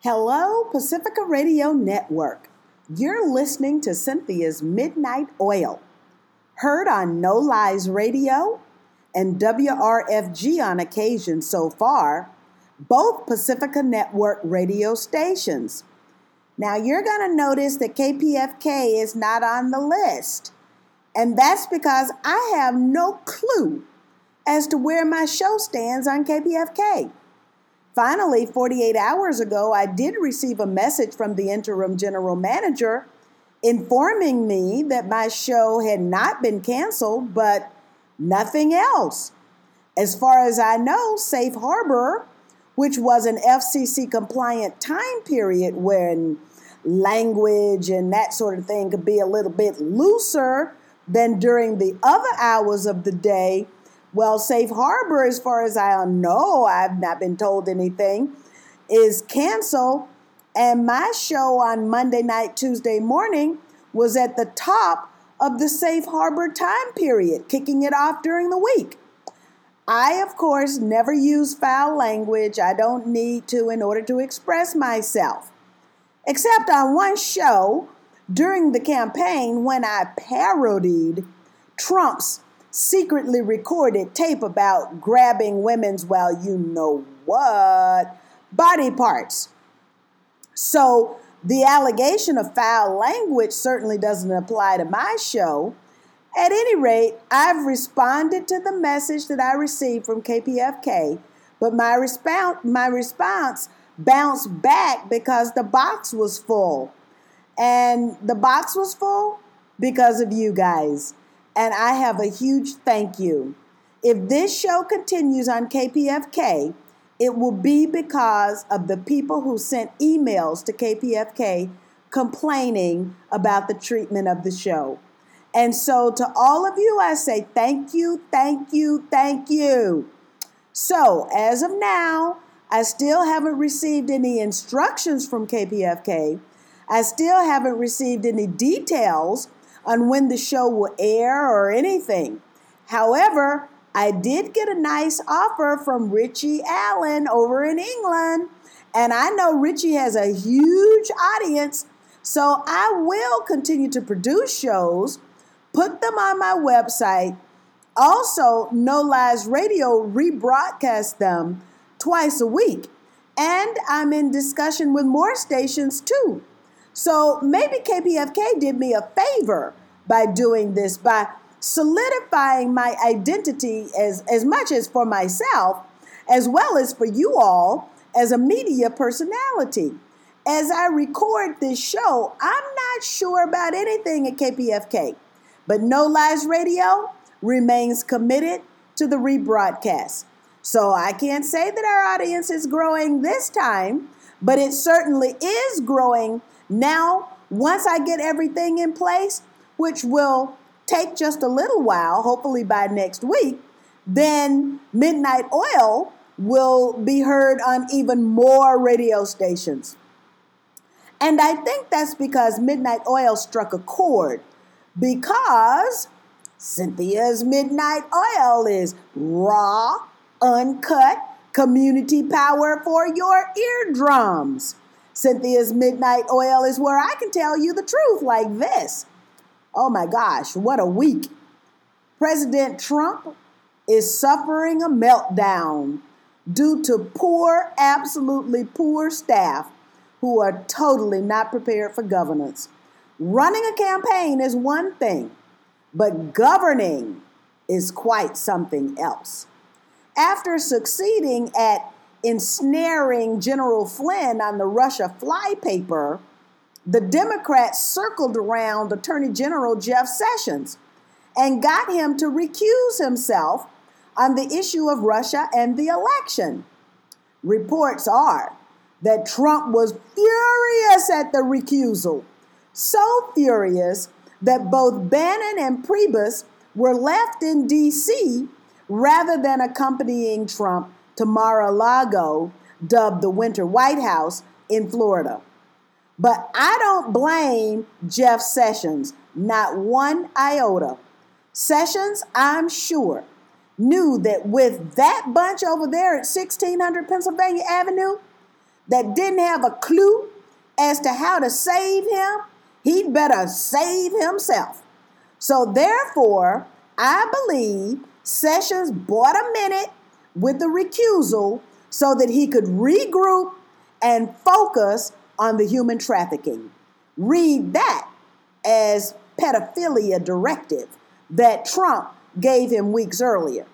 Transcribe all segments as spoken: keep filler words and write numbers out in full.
Hello, Pacifica Radio Network. You're listening to Cynthia's Midnight Oil, heard on No Lies Radio and W R F G on occasion so far, both Pacifica Network radio stations. Now, you're going to notice that K P F K is not on the list, and that's because I have no clue as to where my show stands on K P F K. Finally, forty-eight hours ago, I did receive a message from the interim general manager informing me that my show had not been canceled, but nothing else. As far as I know, Safe Harbor, which was an F C C-compliant time period when language and that sort of thing could be a little bit looser than during the other hours of the day, well, Safe Harbor, as far as I know, I've not been told anything, is canceled. And my show on Monday night, Tuesday morning was at the top of the Safe Harbor time period, kicking it off during the week. I, of course, never use foul language. I don't need to in order to express myself. Except on one show during the campaign when I parodied Trump's secretly recorded tape about grabbing women's, well, you know what, body parts. So the allegation of foul language certainly doesn't apply to my show. At any rate, I've responded to the message that I received from K P F K, but my response, my response bounced back because the box was full. And the box was full because of you guys. And I have a huge thank you. If this show continues on K P F K, it will be because of the people who sent emails to K P F K complaining about the treatment of the show. And so to all of you, I say thank you, thank you, thank you. So as of now, I still haven't received any instructions from K P F K. I still haven't received any details on when the show will air or anything. However, I did get a nice offer from Richie Allen over in England, and I know Richie has a huge audience, so I will continue to produce shows, put them on my website. Also, No Lies Radio rebroadcasts them twice a week, and I'm in discussion with more stations too. So maybe K P F K did me a favor by doing this, by solidifying my identity as, as much as for myself, as well as for you all as a media personality. As I record this show, I'm not sure about anything at K P F K, but No Lies Radio remains committed to the rebroadcast. So I can't say that our audience is growing this time, but it certainly is growing now once I get everything in place, which will take just a little while, hopefully by next week. Then Midnight Oil will be heard on even more radio stations. And I think that's because Midnight Oil struck a chord, because Cynthia's Midnight Oil is raw, uncut, community power for your eardrums. Cynthia's Midnight Oil is where I can tell you the truth like this. Oh my gosh, what a week. President Trump is suffering a meltdown due to poor, absolutely poor staff who are totally not prepared for governance. Running a campaign is one thing, but governing is quite something else. After succeeding at ensnaring General Flynn on the Russia flypaper, the Democrats circled around Attorney General Jeff Sessions and got him to recuse himself on the issue of Russia and the election. Reports are that Trump was furious at the recusal, so furious that both Bannon and Priebus were left in D C rather than accompanying Trump to Mar-a-Lago, dubbed the Winter White House, in Florida. But I don't blame Jeff Sessions, not one iota. Sessions, I'm sure, knew that with that bunch over there at sixteen hundred Pennsylvania Avenue, that didn't have a clue as to how to save him, he'd better save himself. So therefore, I believe Sessions bought a minute with the recusal so that he could regroup and focus on the human trafficking. Read that as pedophilia directive that Trump gave him weeks earlier.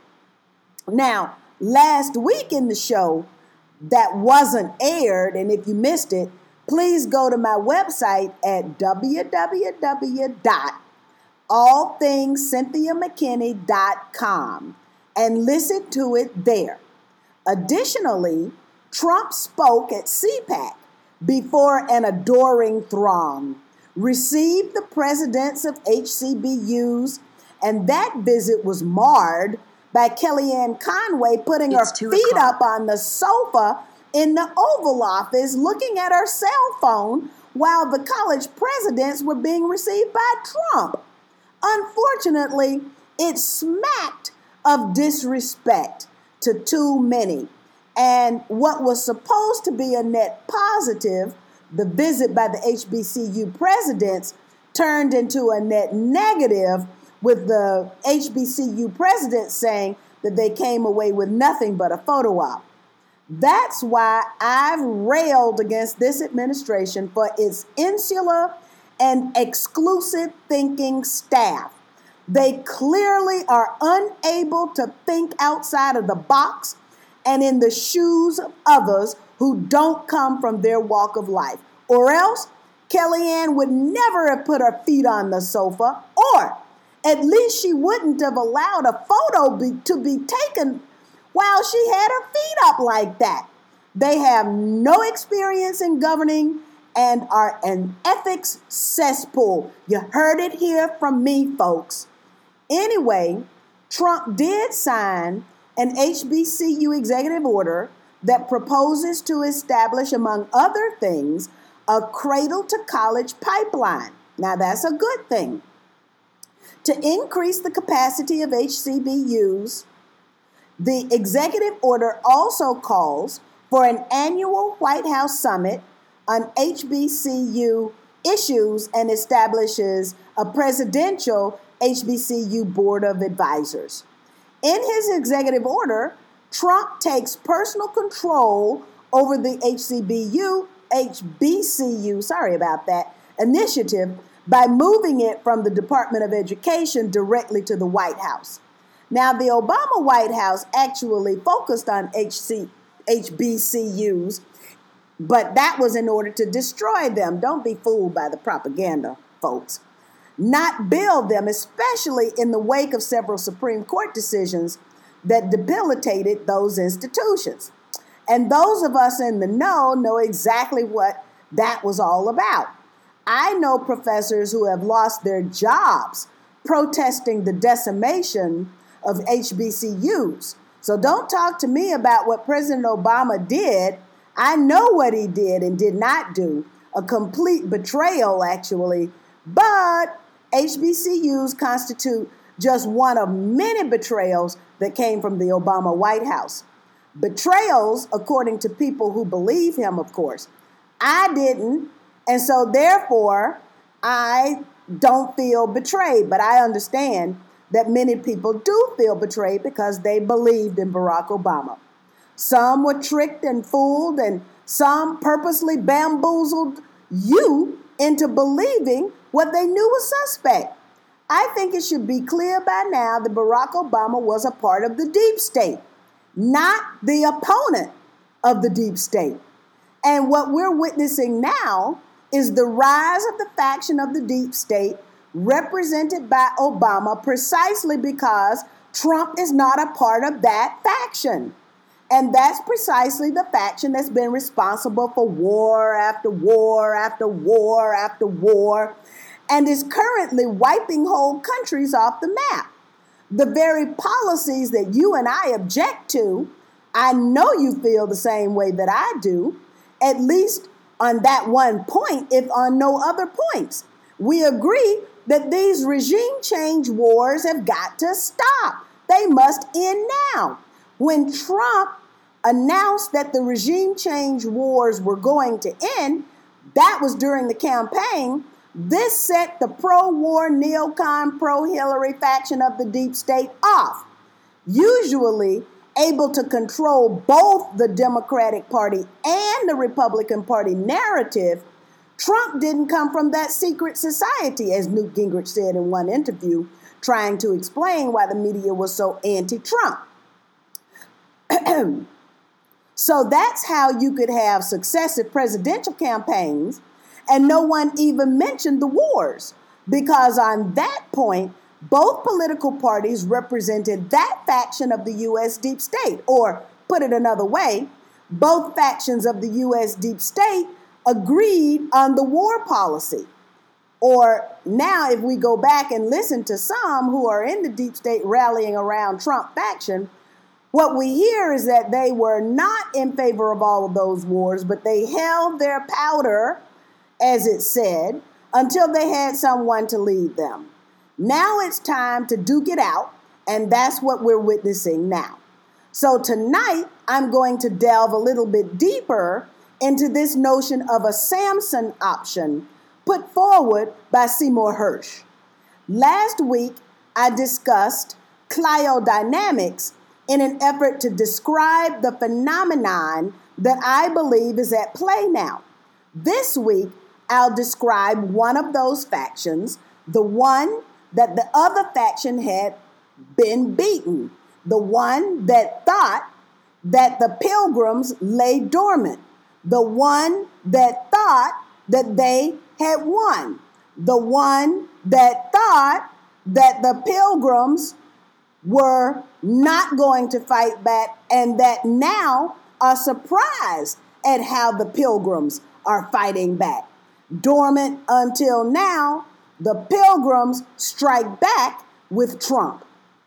Now, last week in the show that wasn't aired, and if you missed it, please go to my website at w w w dot all things cynthia mckinney dot com and listen to it there. Additionally, Trump spoke at CPAC before an adoring throng, received the presidents of H C B Us, and that visit was marred by Kellyanne Conway putting It's her feet o'clock. up on the sofa in the Oval Office looking at her cell phone while the college presidents were being received by Trump. Unfortunately, it smacked of disrespect to too many. And what was supposed to be a net positive, the visit by the H B C U presidents, turned into a net negative, with the H B C U presidents saying that they came away with nothing but a photo op. That's why I've railed against this administration for its insular and exclusive thinking staff. They clearly are unable to think outside of the box and in the shoes of others who don't come from their walk of life. Or else, Kellyanne would never have put her feet on the sofa, or at least she wouldn't have allowed a photo be, to be taken while she had her feet up like that. They have no experience in governing and are an ethics cesspool. You heard it here from me, folks. Anyway, Trump did sign an H B C U executive order that proposes to establish, among other things, a cradle to college pipeline. Now, that's a good thing. To increase the capacity of H C B Us, the executive order also calls for an annual White House summit on H B C U issues and establishes a presidential H B C U board of advisors. In his executive order, Trump takes personal control over the H C B U, H B C U, sorry about that, initiative by moving it from the Department of Education directly to the White House. Now, the Obama White House actually focused on H C, H B C Us, but that was in order to destroy them. Don't be fooled by the propaganda, folks. Not build them, especially in the wake of several Supreme Court decisions that debilitated those institutions. And those of us in the know know exactly what that was all about. I know professors who have lost their jobs protesting the decimation of H B C Us. So don't talk to me about what President Obama did. I know what he did and did not do. A complete betrayal, actually. But H B C Us constitute just one of many betrayals that came from the Obama White House. Betrayals, according to people who believe him, of course. I didn't, and so therefore, I don't feel betrayed. But I understand that many people do feel betrayed because they believed in Barack Obama. Some were tricked and fooled, and some purposely bamboozled you into believing what they knew was suspect. I think it should be clear by now that Barack Obama was a part of the deep state, not the opponent of the deep state. And what we're witnessing now is the rise of the faction of the deep state represented by Obama, precisely because Trump is not a part of that faction. And that's precisely the faction that's been responsible for war after war after war after war, and is currently wiping whole countries off the map. The very policies that you and I object to, I know you feel the same way that I do, at least on that one point, if on no other points. We agree that these regime change wars have got to stop. They must end now. When Trump announced that the regime change wars were going to end. That was during the campaign. This set the pro-war, neocon, pro-Hillary faction of the deep state off. Usually able to control both the Democratic Party and the Republican Party narrative, Trump didn't come from that secret society, as Newt Gingrich said in one interview, trying to explain why the media was so anti-Trump. So that's how you could have successive presidential campaigns and no one even mentioned the wars, because on that point, both political parties represented that faction of the U S deep state. Or, put it another way, both factions of the U S deep state agreed on the war policy. Or now, if we go back and listen to some who are in the deep state rallying around Trump faction, what we hear is that they were not in favor of all of those wars, but they held their powder, as it said, until they had someone to lead them. Now it's time to duke it out, and that's what we're witnessing now. So tonight, I'm going to delve a little bit deeper into this notion of a Samson option put forward by Seymour Hersh. Last week, I discussed cliodynamics in an effort to describe the phenomenon that I believe is at play now. This week, I'll describe one of those factions, the one that the other faction had been beaten, the one that thought that the Pilgrims lay dormant, the one that thought that they had won, the one that thought that the Pilgrims were not going to fight back, and that now are surprised at how the Pilgrims are fighting back. Dormant until now, the Pilgrims strike back with Trump.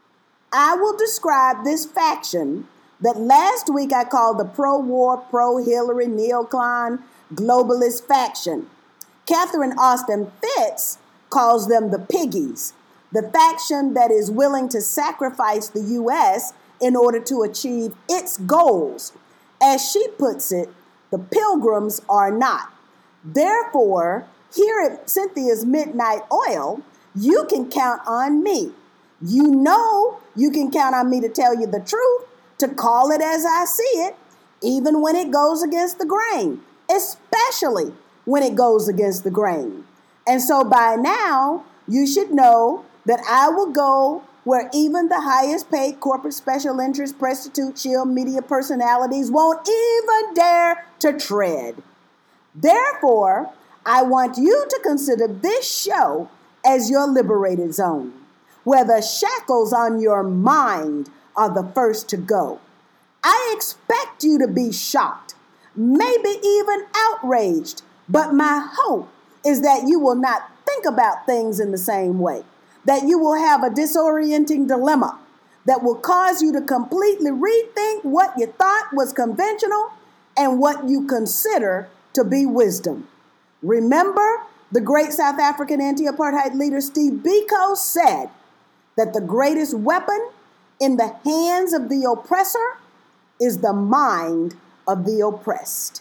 I will describe this faction that last week I called the pro-war, pro-Hillary, neocon, globalist faction. Catherine Austin Fitts calls them the piggies, the faction that is willing to sacrifice the U S in order to achieve its goals. As she puts it, the Pilgrims are not. Therefore, here at Cynthia's Midnight Oil, you can count on me. You know you can count on me to tell you the truth, to call it as I see it, even when it goes against the grain, especially when it goes against the grain. And so by now, you should know that I will go where even the highest paid corporate special interest, prostitute, shield media personalities won't even dare to tread. Therefore, I want you to consider this show as your liberated zone, where the shackles on your mind are the first to go. I expect you to be shocked, maybe even outraged, but my hope is that you will not think about things in the same way, that you will have a disorienting dilemma that will cause you to completely rethink what you thought was conventional and what you consider to be wisdom. Remember, the great South African anti-apartheid leader Steve Biko said that the greatest weapon in the hands of the oppressor is the mind of the oppressed.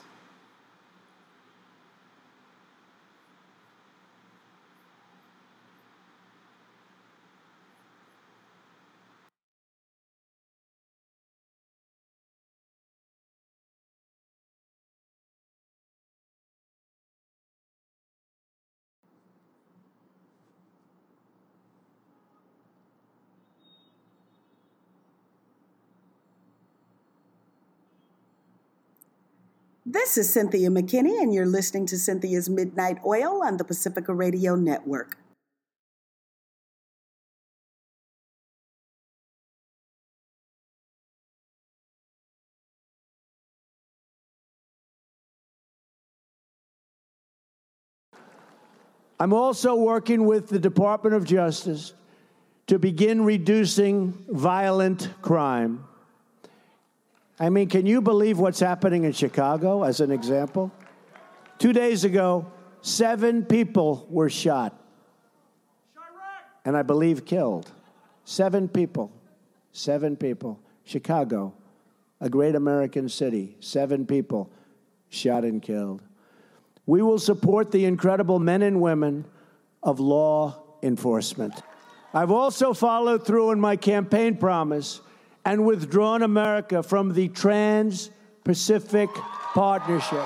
This is Cynthia McKinney, and you're listening to Cynthia's Midnight Oil on the Pacifica Radio Network. I'm also working with the Department of Justice to begin reducing violent crime. I mean, can you believe what's happening in Chicago, as an example? Two days ago, seven people were shot, and I believe killed. Seven people. Seven people. Chicago. a great American city, seven people shot and killed. We will support the incredible men and women of law enforcement. I've also followed through on my campaign promise and withdrawn America from the Trans-Pacific Partnership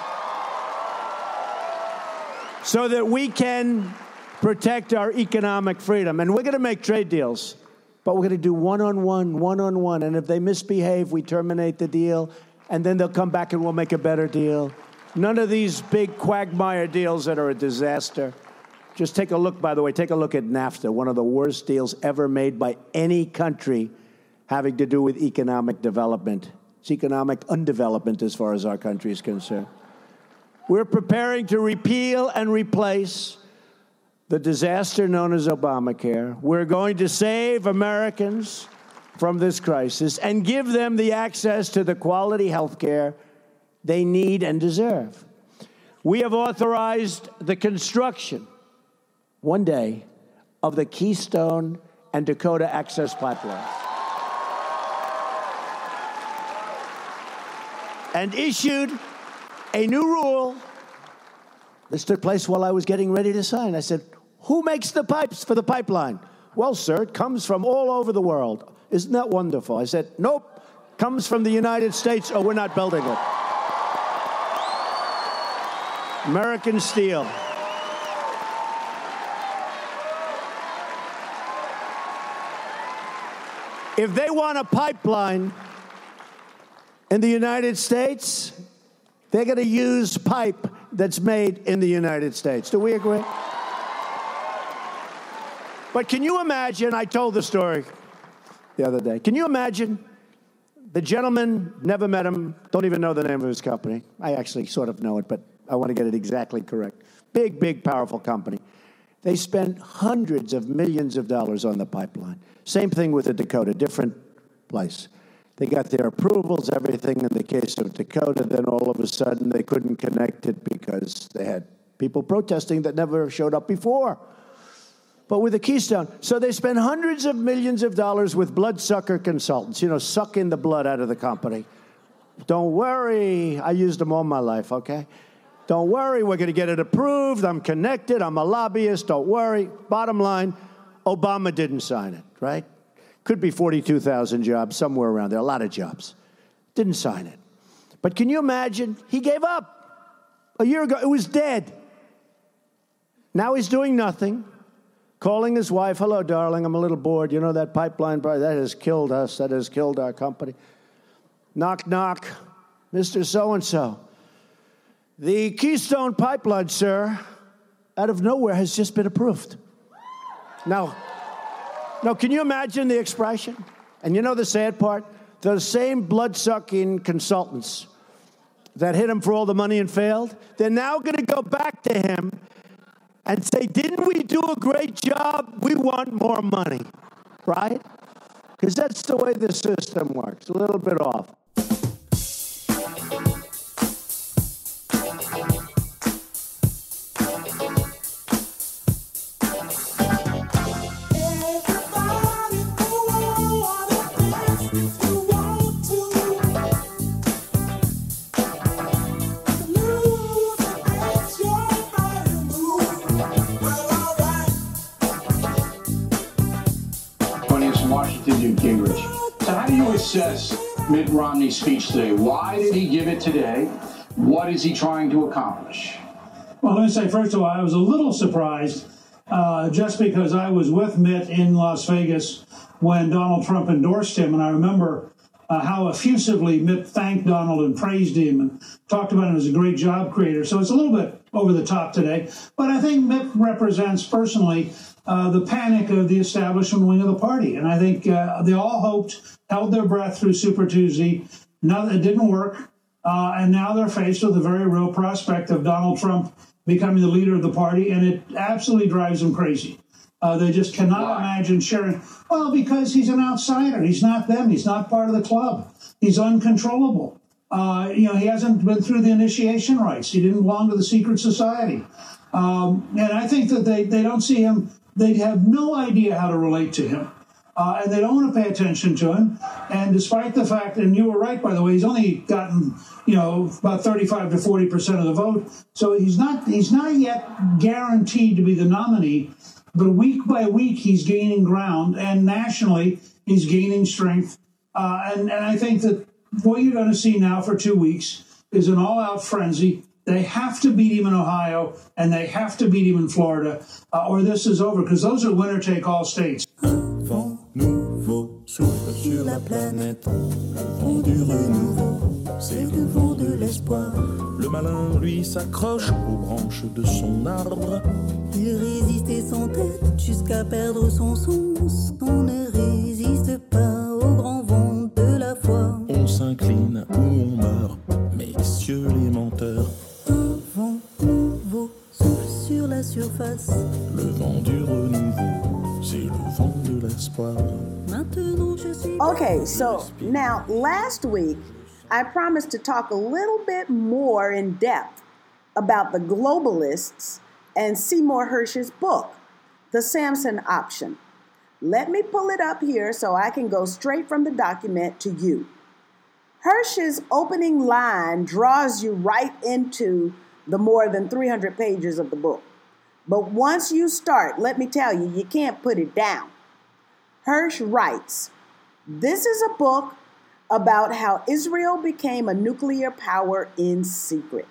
so that we can protect our economic freedom. And we're going to make trade deals, but we're going to do one-on-one, one-on-one. And if they misbehave, we terminate the deal, and then they'll come back and we'll make a better deal. None of these big quagmire deals that are a disaster. Just take a look, by the way, take a look at NAFTA, one of the worst deals ever made by any country having to do with economic development. It's economic undevelopment as far as our country is concerned. We're preparing to repeal and replace the disaster known as Obamacare. We're going to save Americans from this crisis and give them the access to the quality health care they need and deserve. We have authorized the construction, one day, of the Keystone and Dakota Access Pipeline, and issued a new rule. This took place while I was getting ready to sign. I said, who makes the pipes for the pipeline? Well, sir, it comes from all over the world. Isn't that wonderful? I said, nope, comes from the United States, or we're not building it. American steel. If they want a pipeline in the United States, they're going to use pipe that's made in the United States. Do we agree? But can you imagine, I told the story the other day, can you imagine the gentleman, never met him, don't even know the name of his company. I actually sort of know it, but I want to get it exactly correct. Big, big, powerful company. They spent hundreds of millions of dollars on the pipeline. Same thing with the Dakota, different place. They got their approvals, everything in the case of Dakota, then all of a sudden they couldn't connect it because they had people protesting that never showed up before. But with the Keystone, so they spent hundreds of millions of dollars with bloodsucker consultants, you know, sucking the blood out of the company. Don't worry, I used them all my life, okay? Don't worry, we're going to get it approved. I'm connected. I'm a lobbyist. Don't worry. Bottom line, Obama didn't sign it, right? Could be forty-two thousand jobs, somewhere around there, a lot of jobs. Didn't sign it. But can you imagine? He gave up a year ago. It was dead. Now he's doing nothing, calling his wife, hello, darling, I'm a little bored. You know that pipeline, that has killed us. That has killed our company. Knock, knock, Mister So-and-so. The Keystone Pipeline, sir, out of nowhere has just been approved. Now, now, can you imagine the expression? And you know the sad part? Those same blood-sucking consultants that hit him for all the money and failed, they're now going to go back to him and say, didn't we do a great job? We want more money, right? Because that's the way the system works, a little bit off. Gingrich. So how do you assess Mitt Romney's speech today? Why did he give it today? What is he trying to accomplish? Well, let me say, first of all, I was a little surprised uh, just because I was with Mitt in Las Vegas when Donald Trump endorsed him, and I remember uh, how effusively Mitt thanked Donald and praised him and talked about him as a great job creator. So it's a little bit over the top today. But I think Mitt represents personally uh, the panic of the establishment wing of the party. And I think uh, they all hoped, held their breath through Super Tuesday. Now it didn't work. Uh, and now they're faced with the very real prospect of Donald Trump becoming the leader of the party. And it absolutely drives them crazy. Uh, they just cannot Why? imagine sharing. Well, because he's an outsider. He's not them. He's not part of the club. He's uncontrollable. Uh, you know, he hasn't been through the initiation rites. He didn't belong to the secret society. Um, and I think that they, they don't see him. They have no idea how to relate to him. Uh, and they don't want to pay attention to him. And despite the fact, and you were right, by the way, he's only gotten, you know, about thirty-five to forty percent of the vote. So he's not he's not yet guaranteed to be the nominee. But week by week, he's gaining ground. And nationally, he's gaining strength. Uh, and, and I think that what you're going to see now for two weeks is an all-out frenzy. They have to beat him in Ohio, and they have to beat him in Florida, uh, or this is over, because those are winner-take-all states. Vent nouveau souffle sur la planète. Vent du renouveau, c'est le vent de l'espoir. Le malin, lui, s'accroche aux branches de son arbre. Il résiste et s'entête jusqu'à perdre son sens. On ne résiste pas au grand vent de la foi. On s'incline ou on meurt, messieurs les menteurs. Un vent nouveau souffle sur la surface. Le vent du renouveau, c'est le vent de l'espoir. Maintenant je suis... Okay, so now last week, I promised to talk a little bit more in depth about the globalists and Seymour Hersh's book, The Samson Option. Let me pull it up here so I can go straight from the document to you. Hersh's opening line draws you right into the more than three hundred pages of the book. But once you start, let me tell you, you can't put it down. Hersh writes, "This is a book about how Israel became a nuclear power in secret.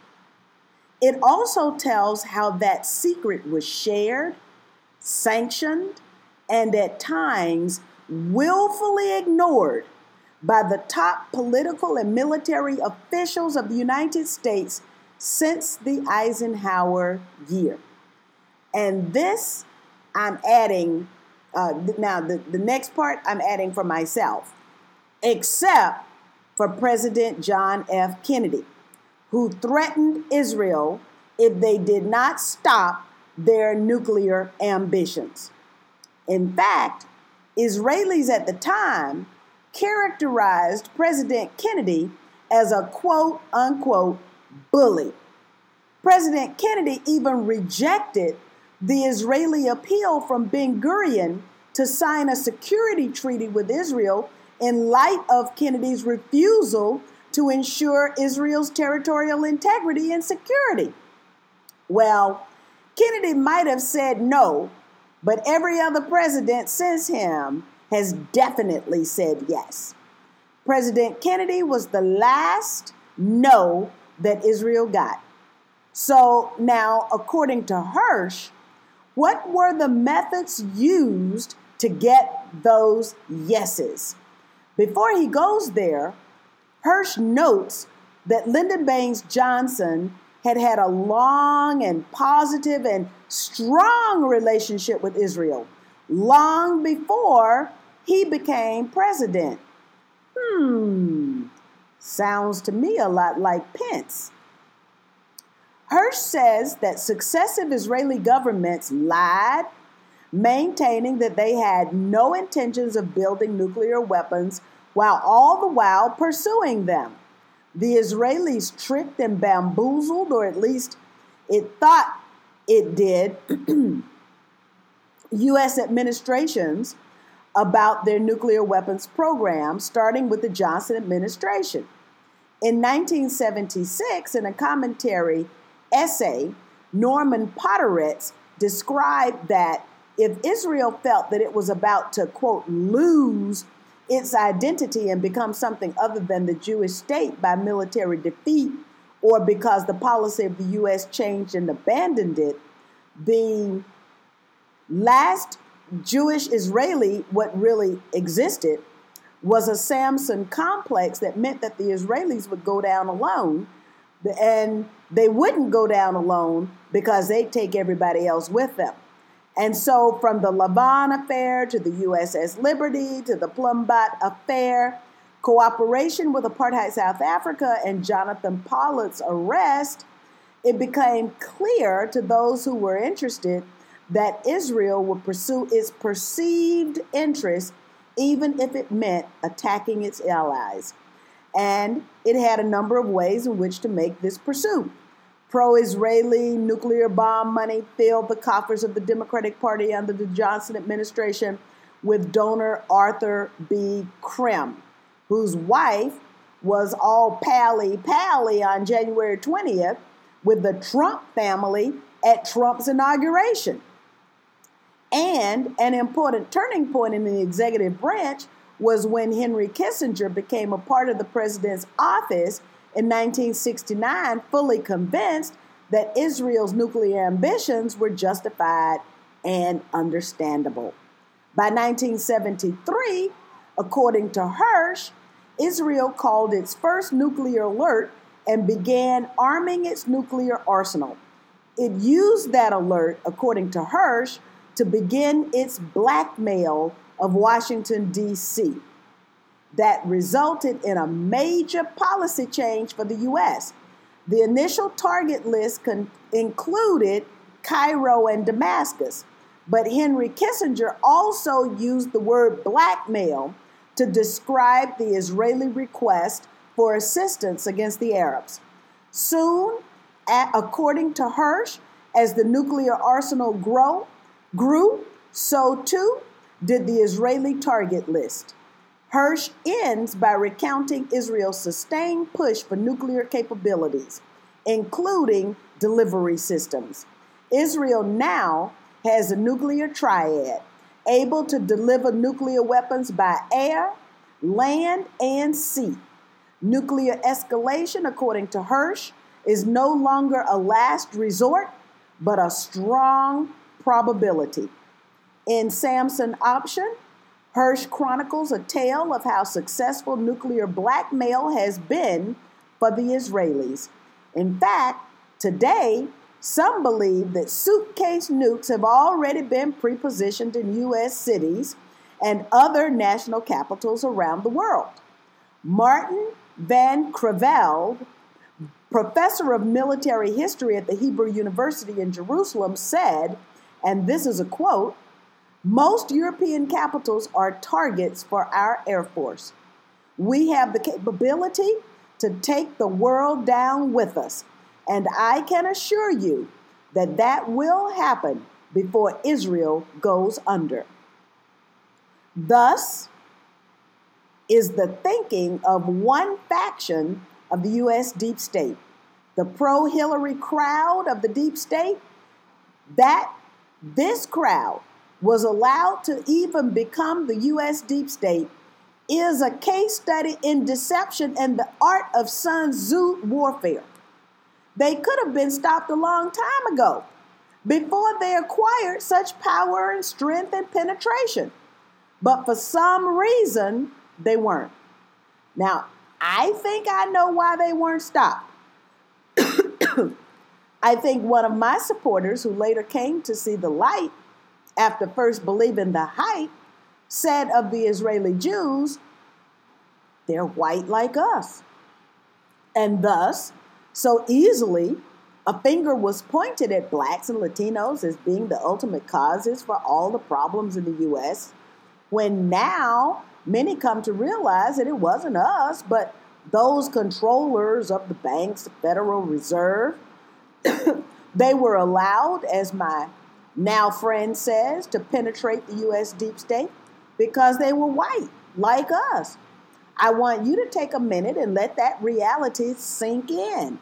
It also tells how that secret was shared, sanctioned, and at times willfully ignored by the top political and military officials of the United States since the Eisenhower year." And this, I'm adding, uh, now the, the next part I'm adding for myself, except for President John F. Kennedy, who threatened Israel if they did not stop their nuclear ambitions. In fact, Israelis at the time characterized President Kennedy as a quote unquote bully. President Kennedy even rejected the Israeli appeal from Ben Gurion to sign a security treaty with Israel in light of Kennedy's refusal to ensure Israel's territorial integrity and security. Well, Kennedy might have said no, but every other president since him has definitely said yes. President Kennedy was the last no that Israel got. So now, according to Hersh, what were the methods used to get those yeses? Before he goes there, Hersh notes that Lyndon Baines Johnson had had a long and positive and strong relationship with Israel long before he became president. Hmm, sounds to me a lot like Pence. Hersh says that successive Israeli governments lied, maintaining that they had no intentions of building nuclear weapons while all the while pursuing them. The Israelis tricked and bamboozled, or at least it thought it did, U S administrations about their nuclear weapons program, starting with the Johnson administration. In nineteen seventy-six, in a commentary essay, Norman Podhoretz described that if Israel felt that it was about to, quote, lose its identity and become something other than the Jewish state by military defeat, or because the policy of the U S changed and abandoned it, the last Jewish Israeli, what really existed, was a Samson complex that meant that the Israelis would go down alone, and they wouldn't go down alone because they'd take everybody else with them. And so from the Lavon affair to the U S S Liberty to the Plumbat affair, cooperation with apartheid South Africa and Jonathan Pollard's arrest, it became clear to those who were interested that Israel would pursue its perceived interests even if it meant attacking its allies. And it had a number of ways in which to make this pursuit. Pro-Israeli nuclear bomb money filled the coffers of the Democratic Party under the Johnson administration, with donor Arthur B. Krim, whose wife was all pally-pally on January twentieth with the Trump family at Trump's inauguration. And an important turning point in the executive branch was when Henry Kissinger became a part of the president's office in nineteen sixty-nine, fully convinced that Israel's nuclear ambitions were justified and understandable. By nineteen seventy-three, according to Hersh, Israel called its first nuclear alert and began arming its nuclear arsenal. It used that alert, according to Hersh, to begin its blackmail of Washington, D C that resulted in a major policy change for the U S. The initial target list con- included Cairo and Damascus, but Henry Kissinger also used the word blackmail to describe the Israeli request for assistance against the Arabs. Soon, at, according to Hersh, as the nuclear arsenal grow, grew, so too did the Israeli target list. Hersh ends by recounting Israel's sustained push for nuclear capabilities, including delivery systems. Israel now has a nuclear triad, able to deliver nuclear weapons by air, land, and sea. Nuclear escalation, according to Hersh, is no longer a last resort, but a strong probability. In Samson Option, Hersh chronicles a tale of how successful nuclear blackmail has been for the Israelis. In fact, today, some believe that suitcase nukes have already been prepositioned in U S cities and other national capitals around the world. Martin Van Creveld, professor of military history at the Hebrew University in Jerusalem, said, and this is a quote, "Most European capitals are targets for our Air Force. We have the capability to take the world down with us, and I can assure you that that will happen before Israel goes under." Thus is the thinking of one faction of the U S deep state. The pro-Hillary crowd of the deep state, that this crowd was allowed to even become the U S deep state, is a case study in deception and the art of Sun Tzu warfare. They could have been stopped a long time ago, before they acquired such power and strength and penetration. But for some reason, they weren't. Now, I think I know why they weren't stopped. I think one of my supporters, who later came to see the light after first believing the hype, said of the Israeli Jews, "They're white like us." And thus, so easily, a finger was pointed at blacks and Latinos as being the ultimate causes for all the problems in the U S, when now many come to realize that it wasn't us, but those controllers of the banks, the Federal Reserve. They were allowed, as my now friend says, to penetrate the U S deep state because they were white, like us. I want you to take a minute and let that reality sink in.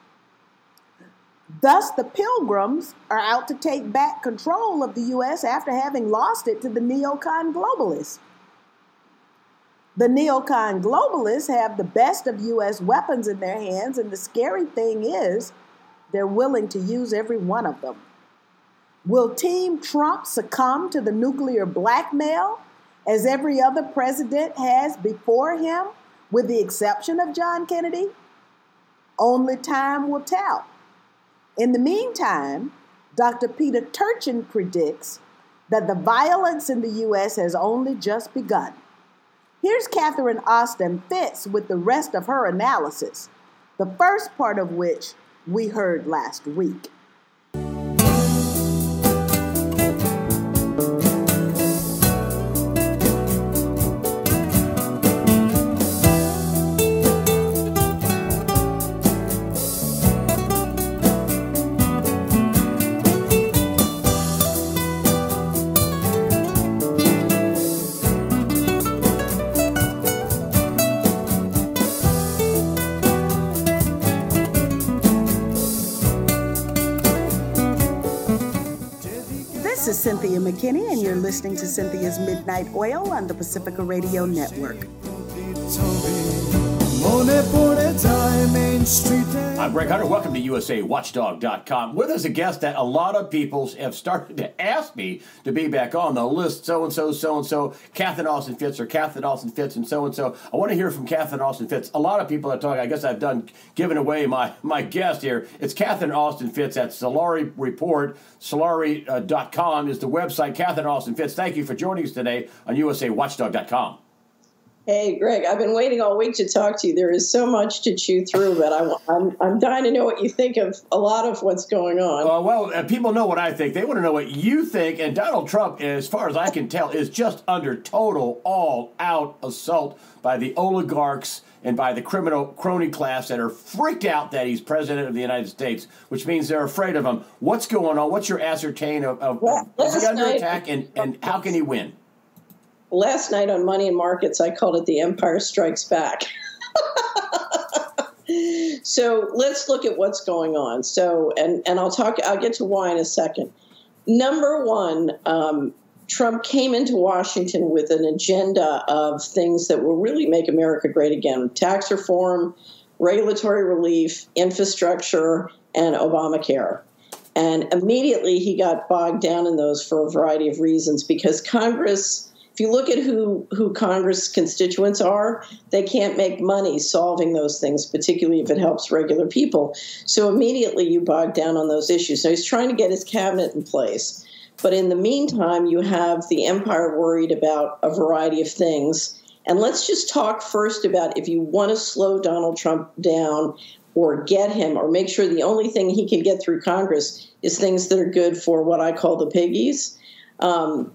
Thus, the pilgrims are out to take back control of the U S after having lost it to the neocon globalists. The neocon globalists have the best of U S weapons in their hands, and the scary thing is they're willing to use every one of them. Will Team Trump succumb to the nuclear blackmail as every other president has before him, with the exception of John Kennedy? Only time will tell. In the meantime, Doctor Peter Turchin predicts that the violence in the U S has only just begun. Here's Catherine Austin Fitts with the rest of her analysis, the first part of which we heard last week. This is Cynthia McKinney, and you're listening to Cynthia's Midnight Oil on the Pacifica Radio Network. I'm Greg Hunter. Welcome to U S A Watchdog dot com. With us a guest that a lot of people have started to ask me to be back on the list. So-and-so, so-and-so, Catherine Austin Fitts or Catherine Austin Fitts and so-and-so. I want to hear from Catherine Austin Fitts. A lot of people are talking. I guess I've done giving away my, my guest here. It's Catherine Austin Fitts at Solari Report. Solari dot com is the website. Catherine Austin Fitts, thank you for joining us today on U S A Watchdog dot com. Hey, Greg, I've been waiting all week to talk to you. There is so much to chew through, but I, I'm, I'm dying to know what you think of a lot of what's going on. Uh, well, uh, people know what I think. They want to know what you think. And Donald Trump, as far as I can tell, is just under total, all-out assault by the oligarchs and by the criminal crony class that are freaked out that he's president of the United States, which means they're afraid of him. What's going on? What's your ascertain of, of, well, of is he under night, attack, and, and how can he win? Last night on Money and Markets, I called it The Empire Strikes Back. So let's look at what's going on. So, and, and I'll talk, I'll get to why in a second. Number one, um, Trump came into Washington with an agenda of things that will really make America great again: tax reform, regulatory relief, infrastructure, and Obamacare. And immediately he got bogged down in those for a variety of reasons, because Congress, if you look at who, who Congress constituents are, they can't make money solving those things, particularly if it helps regular people. So immediately you bog down on those issues. So he's trying to get his cabinet in place. But in the meantime, you have the empire worried about a variety of things. And let's just talk first about, if you want to slow Donald Trump down or get him, or make sure the only thing he can get through Congress is things that are good for what I call the piggies. Um,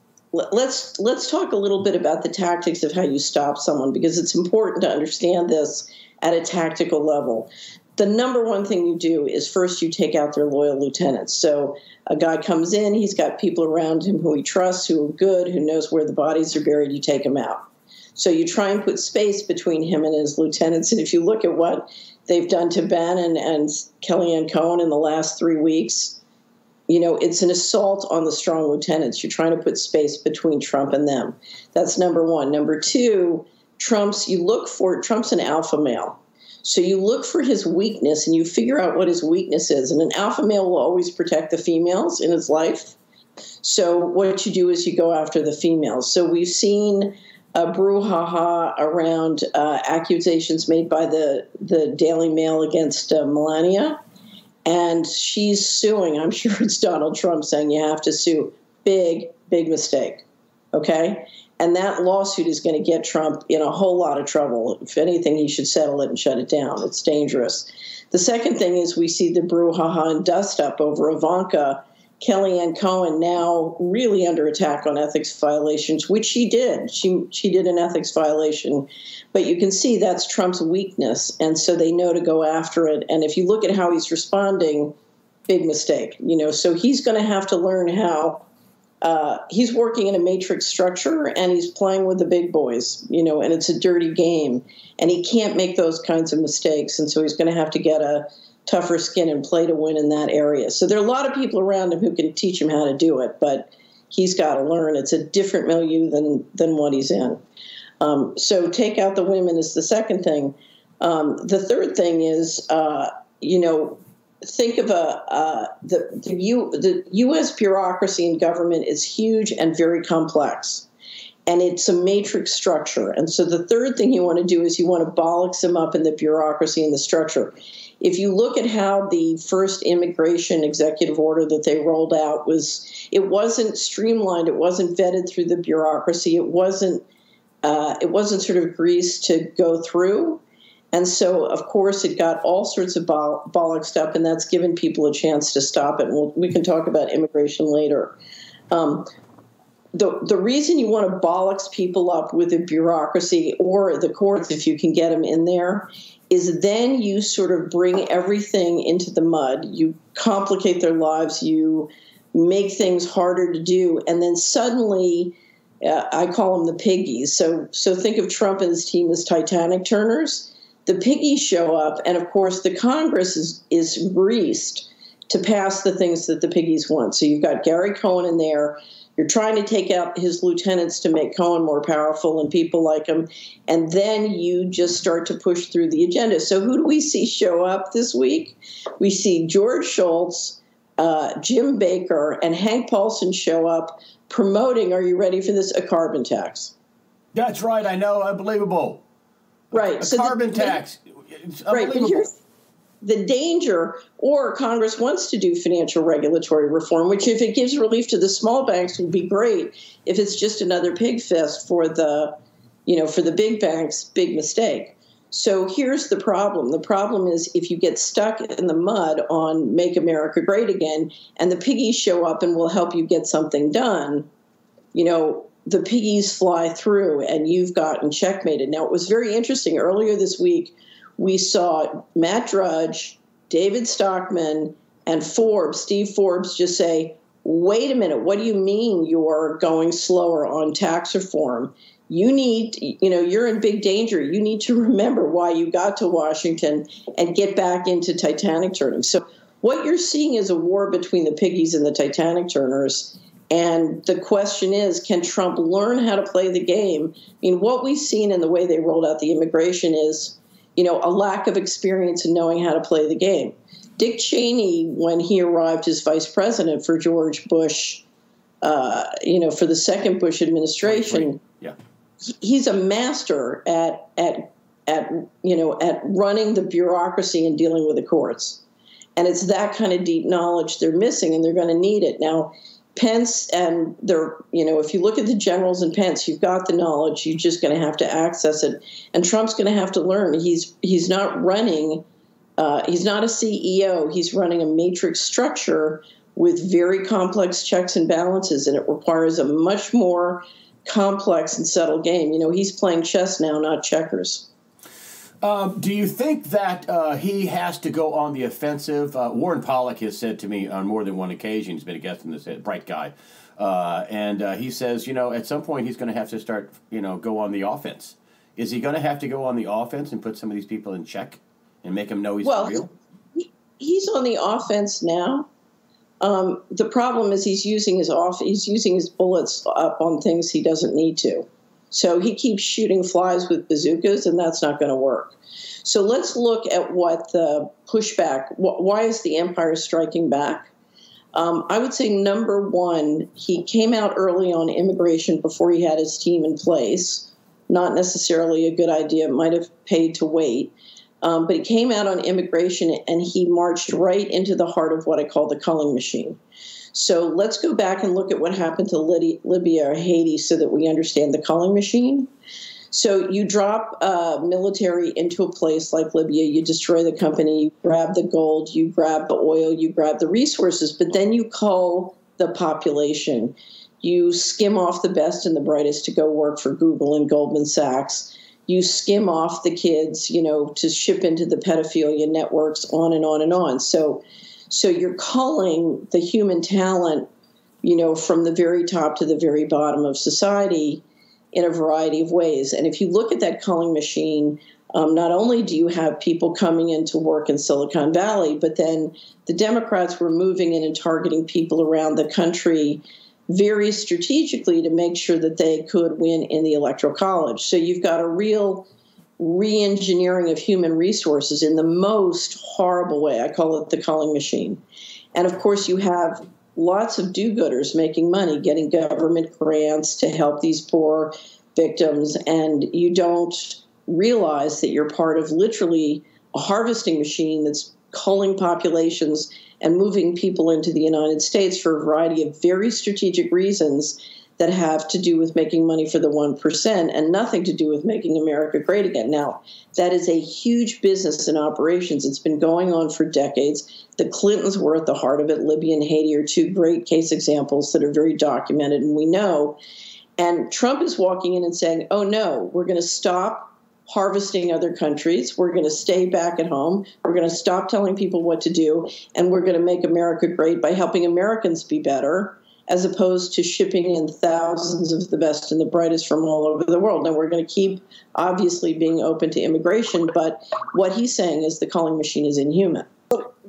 Let's let's talk a little bit about the tactics of how you stop someone, because it's important to understand this at a tactical level. The number one thing you do is first you take out their loyal lieutenants. So a guy comes in, he's got people around him who he trusts, who are good, who knows where the bodies are buried, you take him out. So you try and put space between him and his lieutenants. And if you look at what they've done to Bannon and Kellyanne Cohen in the last three weeks, you know, it's an assault on the strong lieutenants. You're trying to put space between Trump and them. That's number one. Number two, Trump's, you look for, Trump's an alpha male. So you look for his weakness and you figure out what his weakness is. And an alpha male will always protect the females in his life. So what you do is you go after the females. So we've seen a brouhaha around uh, accusations made by the, the Daily Mail against uh, Melania. And she's suing. I'm sure it's Donald Trump saying you have to sue. Big, big mistake. Okay? And that lawsuit is going to get Trump in a whole lot of trouble. If anything, he should settle it and shut it down. It's dangerous. The second thing is we see the brouhaha and dust-up over Ivanka. Kellyanne Cohen now really under attack on ethics violations, which she did. She she did an ethics violation. But you can see that's Trump's weakness, and so they know to go after it. And if you look at how he's responding, big mistake. You know, so he's going to have to learn how uh, he's working in a matrix structure, and he's playing with the big boys, you know, and it's a dirty game. And he can't make those kinds of mistakes, and so he's going to have to get a tougher skin and play to win in that area. So there are a lot of people around him who can teach him how to do it, but he's got to learn. It's a different milieu than than what he's in. Um, so take out the women is the second thing. Um, the third thing is, uh, you know, think of a uh, the the, U, the U S bureaucracy and government is huge and very complex, and it's a matrix structure. And so the third thing you want to do is you want to bollocks them up in the bureaucracy and the structure. If you look at how the first immigration executive order that they rolled out was, it wasn't streamlined, it wasn't vetted through the bureaucracy, it wasn't uh, it wasn't sort of greased to go through. And so, of course, it got all sorts of boll- bollocksed up, and that's given people a chance to stop it. And we'll, we can talk about immigration later. Um, the the reason you want to bollocks people up with the bureaucracy or the courts, if you can get them in there, is then you sort of bring everything into the mud. You complicate their lives. You make things harder to do. And then suddenly, uh, I call them the piggies. So so think of Trump and his team as Titanic turners. The piggies show up. And, of course, the Congress is, is greased to pass the things that the piggies want. So you've got Gary Cohn in there. You're trying to take out his lieutenants to make Cohen more powerful and people like him. And then you just start to push through the agenda. So who do we see show up this week? We see George Shultz, uh, Jim Baker, and Hank Paulson show up promoting, are you ready for this, a carbon tax. That's right. I know. Unbelievable. Right. A so carbon the, tax. It's right. unbelievable. But here's the danger, or Congress wants to do financial regulatory reform, which if it gives relief to the small banks would be great. If it's just another pig fest for the, you know, for the big banks, big mistake. So here's the problem. The problem is if you get stuck in the mud on Make America Great Again and the piggies show up and will help you get something done, you know, the piggies fly through and you've gotten checkmated. Now, it was very interesting. Earlier this week, we saw Matt Drudge, David Stockman, and Forbes, Steve Forbes, just say, wait a minute, what do you mean you're going slower on tax reform? You need, you know, you're in big danger. You need to remember why you got to Washington and get back into Titanic turning. So what you're seeing is a war between the piggies and the Titanic turners. And the question is, can Trump learn how to play the game? I mean, what we've seen in the way they rolled out the immigration is, you know, a lack of experience in knowing how to play the game. Dick Cheney, when he arrived as vice president for George Bush, uh, you know, for the second Bush administration, yeah, he's a master at at at you know at running the bureaucracy and dealing with the courts. And it's that kind of deep knowledge they're missing, and they're going to need it now. Pence and they're, you know, if you look at the generals in Pence, you've got the knowledge. You're just going to have to access it. And Trump's going to have to learn. He's he's not running. Uh, he's not a C E O. He's running a matrix structure with very complex checks and balances, and it requires a much more complex and subtle game. You know, he's playing chess now, not checkers. Um, do you think that uh, he has to go on the offensive? Uh, Warren Pollack has said to me on more than one occasion, he's been a guest in this, uh, bright guy, uh, and uh, he says, you know, at some point he's going to have to start, you know, go on the offense. Is he going to have to go on the offense and put some of these people in check and make them know he's well, for real? He, he's on the offense now. Um, the problem is he's using his off, he's using his bullets up on things he doesn't need to. So he keeps shooting flies with bazookas, and that's not going to work. So let's look at what the pushback, why is the empire striking back? Um, I would say, number one, he came out early on immigration before he had his team in place. Not necessarily a good idea. It might have paid to wait. Um, but he came out on immigration, and he marched right into the heart of what I call the culling machine. So let's go back and look at what happened to Libya or Haiti so that we understand the culling machine. So you drop uh, military into a place like Libya, you destroy the company, you grab the gold, you grab the oil, you grab the resources, but then you cull the population. You skim off the best and the brightest to go work for Google and Goldman Sachs. You skim off the kids, you know, to ship into the pedophilia networks, on and on and on. So So you're culling the human talent, you know, from the very top to the very bottom of society in a variety of ways. And if you look at that culling machine, um, not only do you have people coming in to work in Silicon Valley, but then the Democrats were moving in and targeting people around the country very strategically to make sure that they could win in the Electoral College. So you've got a real re-engineering of human resources in the most horrible way. I call it the culling machine. And of course, you have lots of do-gooders making money, getting government grants to help these poor victims, and you don't realize that you're part of literally a harvesting machine that's culling populations and moving people into the United States for a variety of very strategic reasons that have to do with making money for the one percent and nothing to do with making America great again. Now, that is a huge business in operations. It's been going on for decades. The Clintons were at the heart of it. Libya and Haiti are two great case examples that are very documented, and we know. And Trump is walking in and saying, oh, no, we're going to stop harvesting other countries. We're going to stay back at home. We're going to stop telling people what to do, and we're going to make America great by helping Americans be better, as opposed to shipping in thousands of the best and the brightest from all over the world. Now, we're going to keep, obviously, being open to immigration, but what he's saying is the culling machine is inhuman.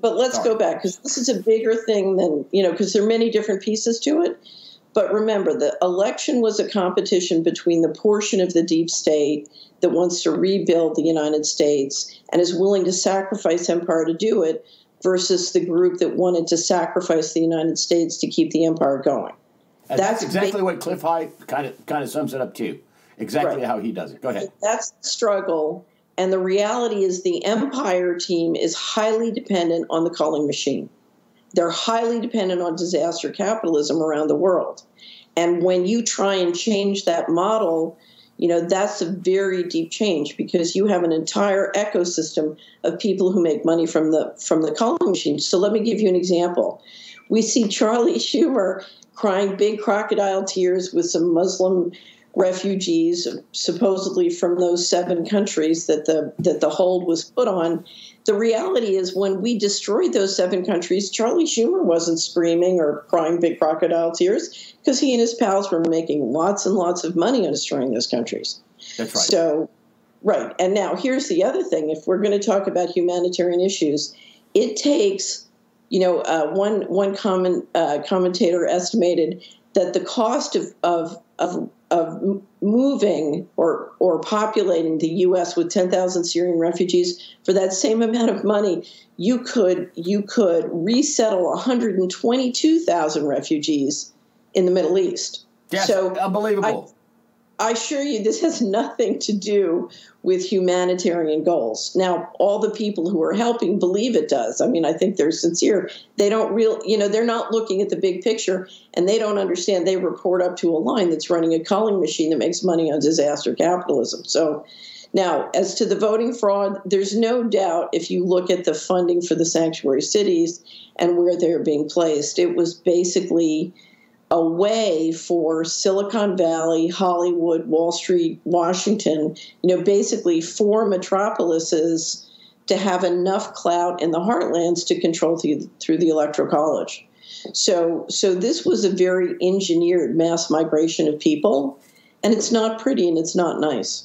but let's Sorry. go back, because this is a bigger thing than, you know, because there are many different pieces to it. But remember, the election was a competition between the portion of the deep state that wants to rebuild the United States and is willing to sacrifice empire to do it versus the group that wanted to sacrifice the United States to keep the empire going. And that's, that's exactly ba- what Cliff High kind of kind of sums it up too. Exactly right. How he does it. Go ahead. That's the struggle. And the reality is the empire team is highly dependent on the culling machine. They're highly dependent on disaster capitalism around the world. And when you try and change that model, you know, that's a very deep change, because you have an entire ecosystem of people who make money from the from the culling machine. So let me give you an example. We see Charlie Schumer crying big crocodile tears with some Muslim refugees, supposedly from those seven countries that the that the hold was put on. The reality is, when we destroyed those seven countries, Charlie Schumer wasn't screaming or crying big crocodile tears, because he and his pals were making lots and lots of money on destroying those countries. That's right. So, right. And now here's the other thing. If we're going to talk about humanitarian issues, it takes, you know, uh, one one comment, uh, commentator estimated that the cost of of of of moving or or populating the U S with ten thousand Syrian refugees, for that same amount of money, you could you could resettle one hundred twenty-two thousand refugees in the Middle East. Yes, so unbelievable. I, I assure you, this has nothing to do with humanitarian goals. Now, all the people who are helping believe it does. I mean, I think they're sincere. They don't real, you know, they're not looking at the big picture, and they don't understand. They report up to a line that's running a culling machine that makes money on disaster capitalism. So now, as to the voting fraud, there's no doubt, if you look at the funding for the sanctuary cities and where they're being placed, it was basically a way for Silicon Valley, Hollywood, Wall Street, Washington, you know, basically four metropolises to have enough clout in the heartlands to control through, through the Electoral College. So, so this was a very engineered mass migration of people, and it's not pretty and it's not nice.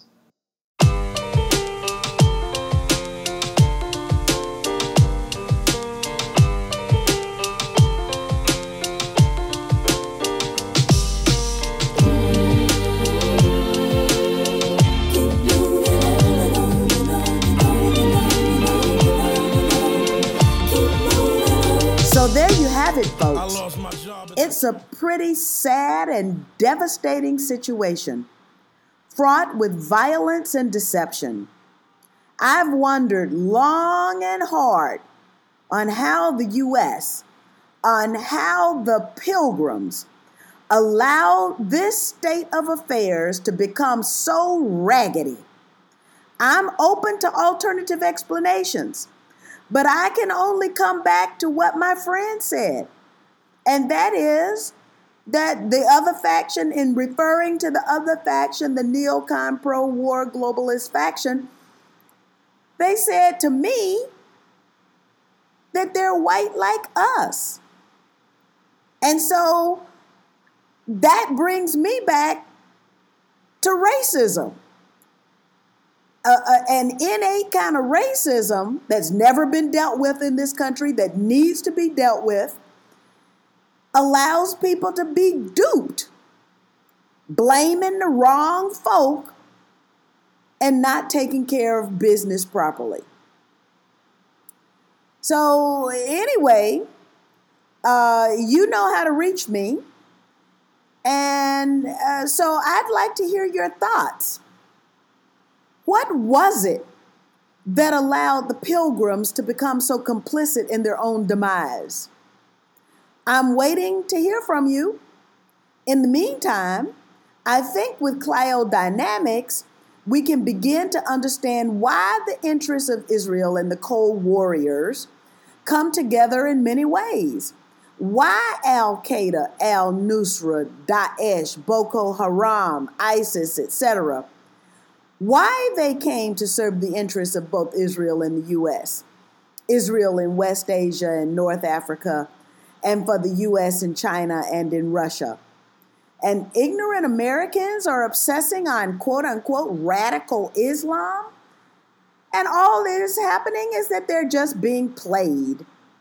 So there you have it, folks. It's a pretty sad and devastating situation, fraught with violence and deception. I've wondered long and hard on how the U S, on how the Pilgrims allowed this state of affairs to become so raggedy. I'm open to alternative explanations, but I can only come back to what my friend said. And that is that the other faction, in referring to the other faction, the neocon pro-war globalist faction, they said to me that they're white like us. And so that brings me back to racism. Uh, uh, an innate kind of racism that's never been dealt with in this country, that needs to be dealt with, allows people to be duped, blaming the wrong folk and not taking care of business properly. So anyway, uh, you know how to reach me. And uh, so I'd like to hear your thoughts. What was it that allowed the Pilgrims to become so complicit in their own demise? I'm waiting to hear from you. In the meantime, I think with Cryodynamics, we can begin to understand why the interests of Israel and the cold warriors come together in many ways. Why Al-Qaeda, Al-Nusra, Daesh, Boko Haram, ISIS, et cetera, why they came to serve the interests of both Israel and the U S, Israel in West Asia and North Africa, and for the U S in China and in Russia. And ignorant Americans are obsessing on quote-unquote radical Islam, and all that is happening is that they're just being played.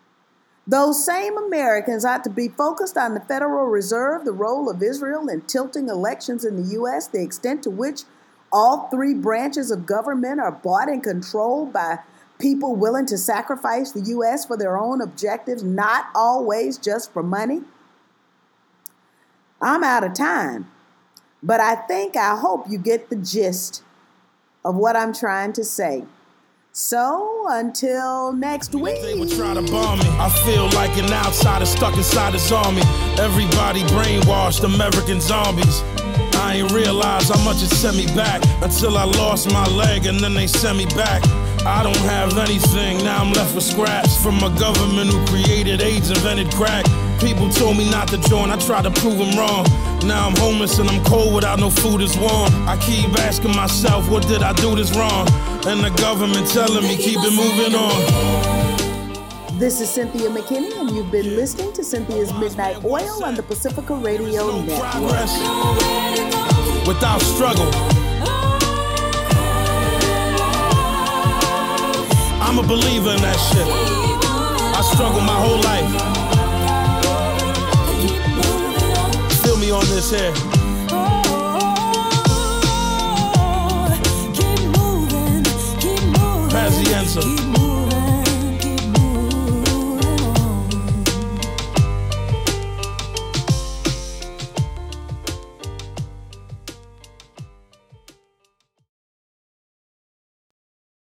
Those same Americans ought to be focused on the Federal Reserve, the role of Israel in tilting elections in the U S, the extent to which all three branches of government are bought and controlled by people willing to sacrifice the U S for their own objectives, not always just for money. I'm out of time, but I think, I hope you get the gist of what I'm trying to say. So, until next week. They would try to bomb me. I feel like an outsider stuck inside his army. Everybody brainwashed, American zombies. I ain't realized how much it sent me back until I lost my leg and then they sent me back. I don't have anything, now I'm left with scraps from a government who created AIDS, invented crack. People told me not to join, I tried to prove them wrong. Now I'm homeless and I'm cold without no food is warm. I keep asking myself, what did I do this wrong? And the government telling me, keep it moving on. This is Cynthia McKinney, and you've been listening to Cynthia's Midnight Oil on the Pacifica Radio No Network. progress without struggle. I'm a believer in that shit. I struggled my whole life. Feel me on this here. Pazienza.